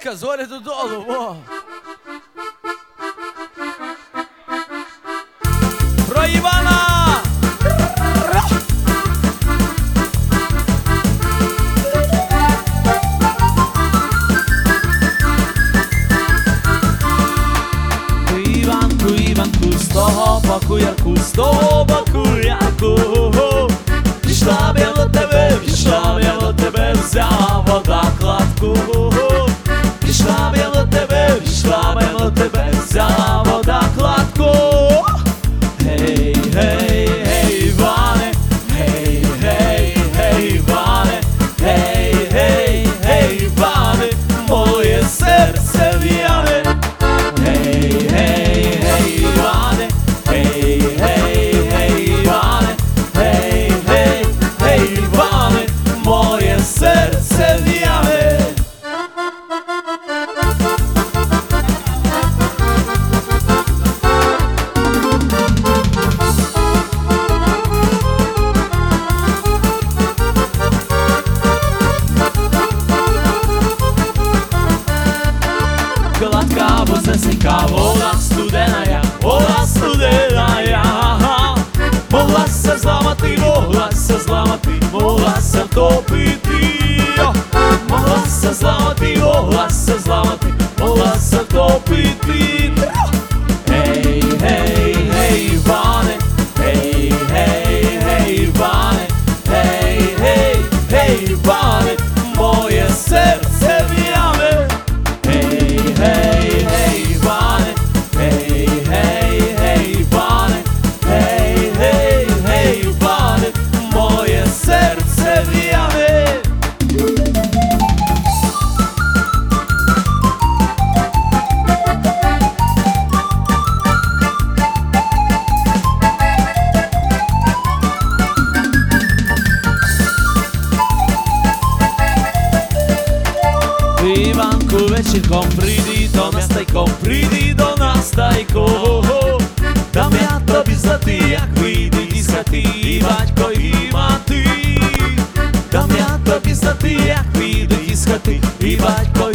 Іванка, зорі додолу, во! Про Івана! Іванку, Іванку, з того боку ярку, з того боку ярку. Пішла б я до тебе, пішла б я до тебе, взяла вода кладку. Пішла б я до тебе, пішла б я до тебе, взяла вода кладку. Гей, гей, гей, Іване, гей, гей, гей, Іване, гей, гей, гей, Іване, моє серце в'яне. Гей, гей, гей, Іване, гей, гей, гей, Іване, гей, гей, гей, Іване, моє серце в'яне. Gładka, wozesejka, wola studenaja, mogla se zlamati, mogla se zlamati, mogla se topiti. Mogla se zlamati, mogla se zlamati, mogla se topiti. Hej, hej, hej, Ivane, hej, hej, hej, Ivane, hej, hej, hej, Ivane, moje serce vijane. Hej, hej, hej, Ivane, hej, hej, hej, Ivane, hej, hej, hej, Ivane, moje serce vijane. Ivanku, večerkom pridi do nas tajkom, pridi do nas tajkom. Dam ja tebi zlati, jak vidi diskati, i baťko ima ti. Dam ja tebi zlati, jak vidi diskati, i baťko